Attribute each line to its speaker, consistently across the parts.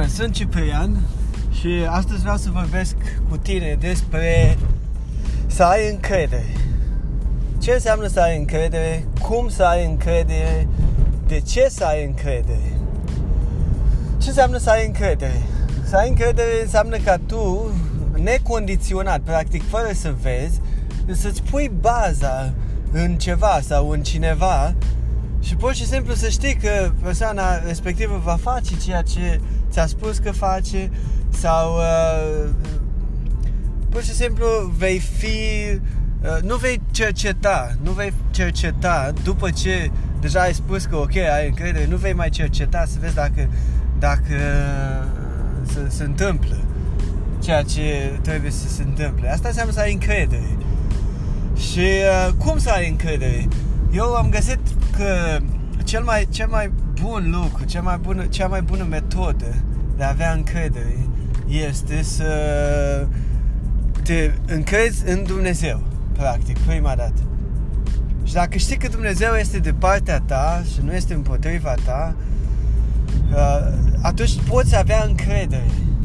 Speaker 1: Bună, sunt Ciprian și astăzi vreau să vorbesc cu tine despre să ai încredere. Ce înseamnă să ai încredere? Cum să ai încredere? De ce să ai încredere? Ce înseamnă să ai încredere? Să ai încredere înseamnă ca tu, necondiționat, practic fără să vezi, să-ți pui baza în ceva sau în cineva și pur și simplu să știi că persoana respectivă va face ceea ce ți-a spus că face sau pur și simplu vei fi, nu vei cerceta după ce deja ai spus că ok, ai încredere, nu vei mai cerceta să vezi dacă se întâmplă ceea ce trebuie să se întâmple. Asta înseamnă să ai încredere. Și cum să ai încredere? Eu am găsit că cel mai bun lucru, cea mai bună metodă de a avea încredere este să te încrezi în Dumnezeu, practic, prima dată. Și dacă știi că Dumnezeu este de partea ta și nu este împotriva ta, atunci poți avea încredere.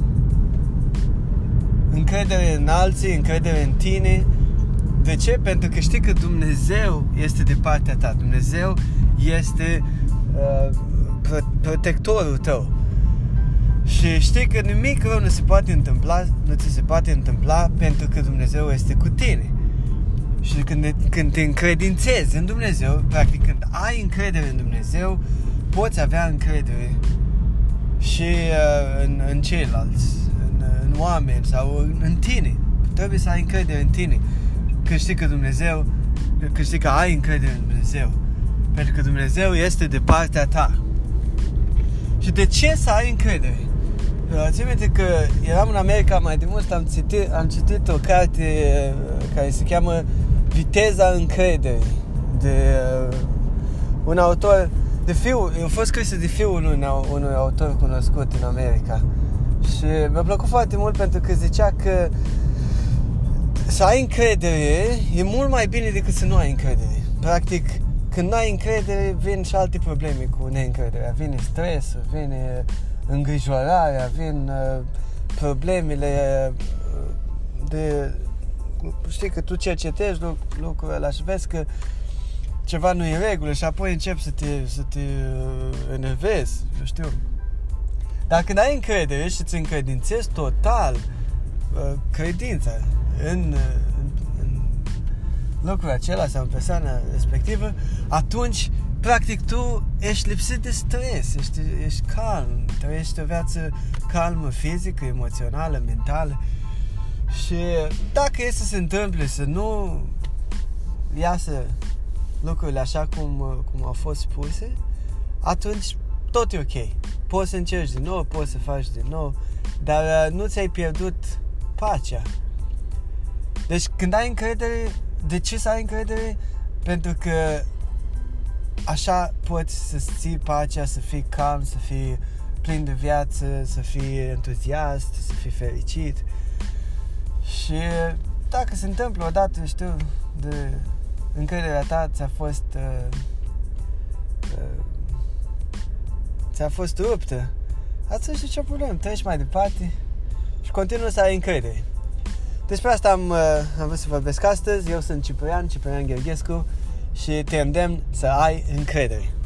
Speaker 1: Încredere în alții, încredere în tine. De ce? Pentru că știi că Dumnezeu este de partea ta. Dumnezeu este protectorul tău. Și știi că nimic rău nu ți se poate întâmpla pentru că Dumnezeu este cu tine. Și când te încredințezi în Dumnezeu, practic când ai încredere în Dumnezeu, poți avea încredere și în ceilalți, în oameni sau în tine. Trebuie să ai încredere în tine. Că știi că ai încredere în Dumnezeu. Pentru că Dumnezeu este de partea ta. Și de ce să ai încredere? Țin minte că eram în America mai de mult, am citit o carte care se cheamă Viteza încrederii, de un autor, a fost scrisă de fiul unui autor cunoscut în America. Și mi-a plăcut foarte mult pentru că zicea că să ai încredere e mult mai bine decât să nu ai încredere. Practic, când nu ai încredere, vin și alte probleme cu neîncrederea. Vine stresul, vine îngrijorarea, vin problemele de... Știi că tu cercetezi lucrurile ăla și vezi că ceva nu e în regulă și apoi începi să te enervezi, eu știu. Dar când ai încredere și îți încredințezi total credința în lucrul acela sau în persoana respectivă, atunci, practic, tu ești lipsit de stres, ești calm, trăiești o viață calmă, fizică, emoțională, mentală. Și dacă e să se întâmple să nu iasă lucrurile așa cum au fost spuse, atunci tot e ok. Poți să încerci din nou, poți să faci din nou, dar nu ți-ai pierdut pacea. Deci când ai încredere, de ce să ai încredere? Pentru că așa poți să ții pacea, să fii calm, să fii plin de viață, să fii entuziast, să fii fericit. Și dacă se întâmplă odată, știu, de încrederea ta ți-a fost ruptă, atunci nicio problemă, treci mai departe și continuă să ai încredere. Despre asta am vrut să vorbesc astăzi. Eu sunt Ciprian Gheorghescu și te îndemn să ai încredere.